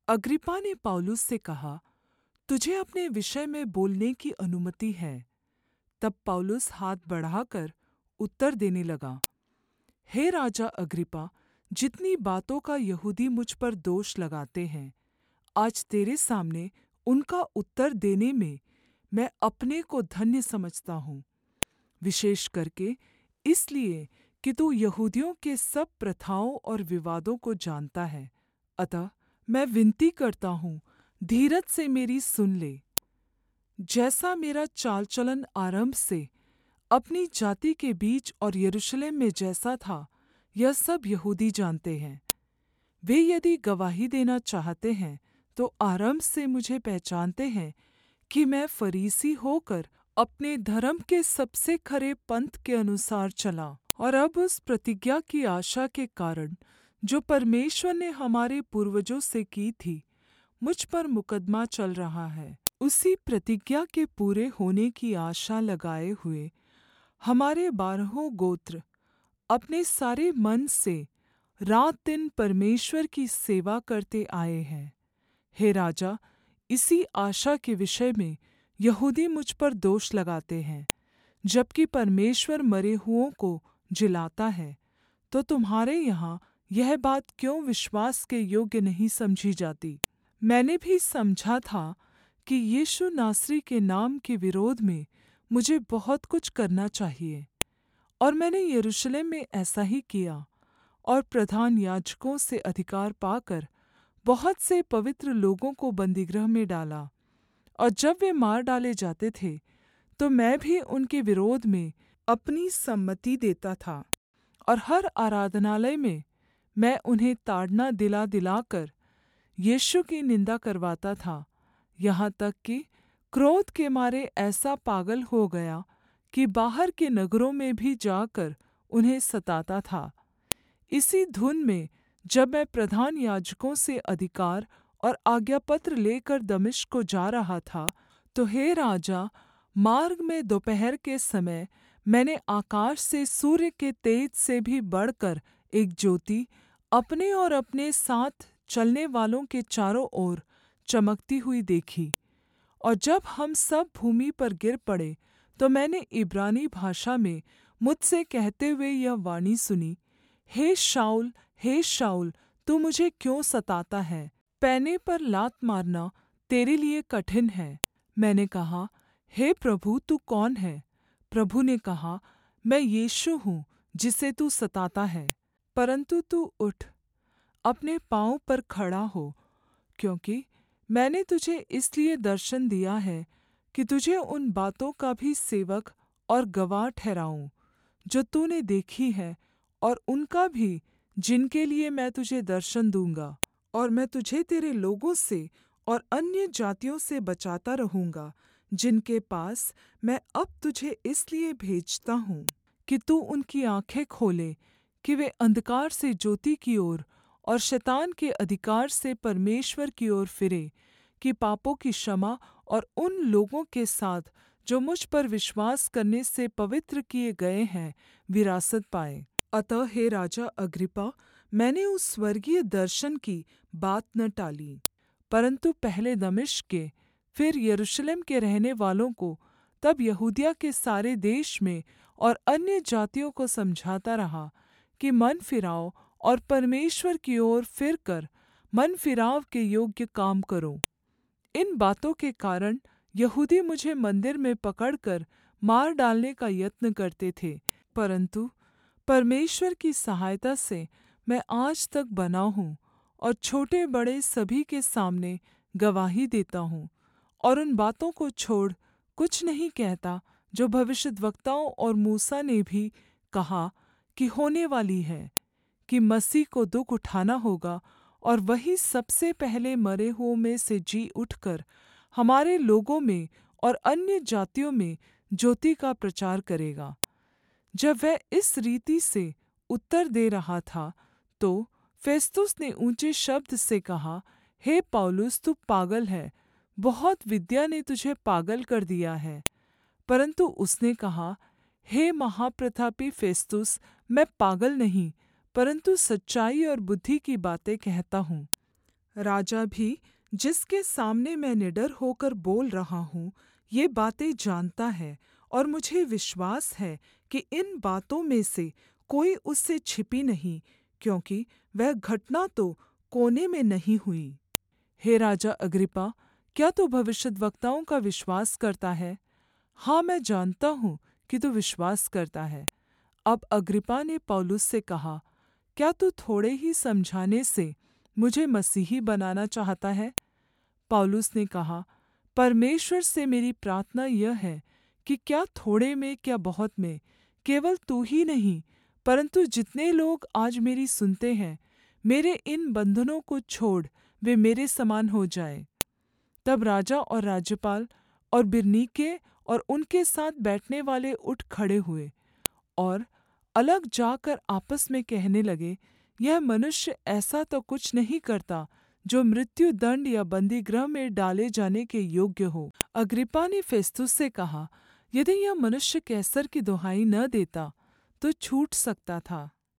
Agrippa ने पौलुस से कहा, तुझे अपने विषय में बोलने की अनुमति है। तब पौलुस हाथ बढ़ाकर उत्तर देने लगा, हे राजा अग्रिप्पा, जितनी बातों का यहूदी मुझ पर दोष लगाते हैं, आज तेरे सामने उनका उत्तर देने में मैं अपने को धन्य समझता हूँ, विशेष करके इसलिए कि तू यहूदियों के सब प्रथाओं और विवादों को जानता है। अतः मैं विनती करता हूँ, धीरज से मेरी सुन ले। जैसा मेरा चाल चलन आरंभ से अपनी जाति के बीच और यरूशलेम में जैसा था, यह सब यहूदी जानते हैं। वे यदि गवाही देना चाहते हैं तो आरंभ से मुझे पहचानते हैं कि मैं फरीसी होकर अपने धर्म के सबसे खरे पंथ के अनुसार चला, और अब उस प्रतिज्ञा की आशा के कारण जो परमेश्वर ने हमारे पूर्वजों से की थी, मुझ पर मुकद्दमा चल रहा है। उसी प्रतिज्ञा के पूरे होने की आशा लगाए हुए हमारे 12 गोत्र अपने सारे मन से रात दिन परमेश्वर की सेवा करते आए हैं। हे राजा, इसी आशा के विषय में यहूदी मुझ पर दोष लगाते हैं, जबकि परमेश्वर मरे हुओं को जिलाता है। तो तुम्हारे यहाँ यह बात क्यों विश्वास के योग्य नहीं समझी जाती? मैंने भी समझा था कि यीशु नासरी के नाम के विरोध में मुझे बहुत कुछ करना चाहिए, और मैंने यरूशलेम में ऐसा ही किया, और प्रधान याजकों से अधिकार पाकर बहुत से पवित्र लोगों को बन्दीगृह में डाला। और जब वे मार डाले जाते थे तो मैं भी उनके विरोध में अपनी सम्मति देता था, और हर आराधनालय में मैं उन्हें ताड़ना दिला दिलाकर यीशु की निंदा करवाता था, यहाँ तक कि क्रोध के मारे ऐसा पागल हो गया कि बाहर के नगरों में भी जाकर उन्हें सताता था। इसी धुन में जब मैं प्रधान याजकों से अधिकार और आज्ञापत्र लेकर दमिश्क को जा रहा था, तो हे राजा, मार्ग में दोपहर के समय मैंने आकाश से सूर्य के तेज से भी बढ़कर एक ज्योति अपने और अपने साथ चलने वालों के चारों ओर चमकती हुई देखी। और जब हम सब भूमि पर गिर पड़े तो मैंने इब्रानी भाषा में मुझसे कहते हुए यह वाणी सुनी, हे शाऊल, तू मुझे क्यों सताता है? पैने पर लात मारना तेरे लिए कठिन है। मैंने कहा, हे प्रभु, तू कौन है? प्रभु ने कहा, मैं यीशु हूँ जिसे तू सताता है। परन्तु तू उठ, अपने पाँव पर खड़ा हो, क्योंकि मैंने तुझे इसलिए दर्शन दिया है कि तुझे उन बातों का भी सेवक और गवाह ठहराऊँ जो तूने देखी है, और उनका भी जिनके लिए मैं तुझे दर्शन दूँगा। और मैं तुझे तेरे लोगों से और अन्य जातियों से बचाता रहूँगा, जिनके पास मैं अब तुझे इसलिए भेजता हूँ कि तू उनकी आँखें खोले कि वे अंधकार से ज्योति की ओर और शैतान के अधिकार से परमेश्वर की ओर फिरे, कि पापों की क्षमा और उन लोगों के साथ जो मुझ पर विश्वास करने से पवित्र किए गए हैं विरासत पाए। अतः हे राजा अग्रिप्पा, मैंने उस स्वर्गीय दर्शन की बात न टाली, परन्तु पहले दमिश्क के, फिर यरूशलेम के रहने वालों को, तब यहूदिया के सारे देश में और अन्य जातियों को समझाता रहा कि मन फिराओ और परमेश्वर की ओर फिरकर मन फिराव के योग्य काम करो। इन बातों के कारण यहूदी मुझे मंदिर में पकड़कर मार डालने का यत्न करते थे, परन्तु परमेश्वर की सहायता से मैं आज तक बना हूँ, और छोटे बड़े सभी के सामने गवाही देता हूँ, और उन बातों को छोड़ कुछ नहीं कहता जो भविष्यद्वक्ताओं और मूसा ने भी कहा कि होने वाली है, कि मसीह को दुख उठाना होगा, और वही सबसे पहले मरे हुओं में से जी उठकर हमारे लोगों में और अन्य जातियों में ज्योति का प्रचार करेगा। जब वह इस रीति से उत्तर दे रहा था, तो फेस्तुस ने ऊँचे शब्द से कहा, हे पौलुस, तू पागल है, बहुत विद्या ने तुझे पागल कर दिया है। परन्तु उसने कहा, हे महाप्रतापी फेस्तुस, मैं पागल नहीं, परन्तु सच्चाई और बुद्धि की बातें कहता हूँ। राजा भी, जिसके सामने मैं निडर होकर बोल रहा हूँ, ये बातें जानता है और मुझे विश्वास है कि इन बातों में से कोई उससे छिपी नहीं, क्योंकि वह घटना तो कोने में नहीं हुई। हे राजा अग्रिप्पा, क्या तू भविष्यद्वक्ताओं का विश्वास करता है? हाँ, मैं जानता हूँ कि तू विश्वास करता है। अब अग्रिप्पा ने पौलुस से कहा, क्या तू थोड़े ही समझाने से मुझे मसीही बनाना चाहता है? पौलुस ने कहा, परमेश्वर से मेरी प्रार्थना यह है कि क्या थोड़े में क्या बहुत में, केवल तू ही नहीं, परंतु जितने लोग आज मेरी सुनते हैं, मेरे इन बंधनों को छोड़ वे मेरे समान हो जाएं। तब राजा और राज्यपाल और बिरनीके और उनके साथ बैठने वाले उठ खड़े हुए और अलग जाकर आपस में कहने लगे, यह मनुष्य ऐसा तो कुछ नहीं करता जो मृत्यु दंड या बंदीगृह में डाले जाने के योग्य हो। अग्रिप्पा ने फेस्तुस से कहा, यदि यह मनुष्य कैसर की दुहाई न देता तो छूट सकता था।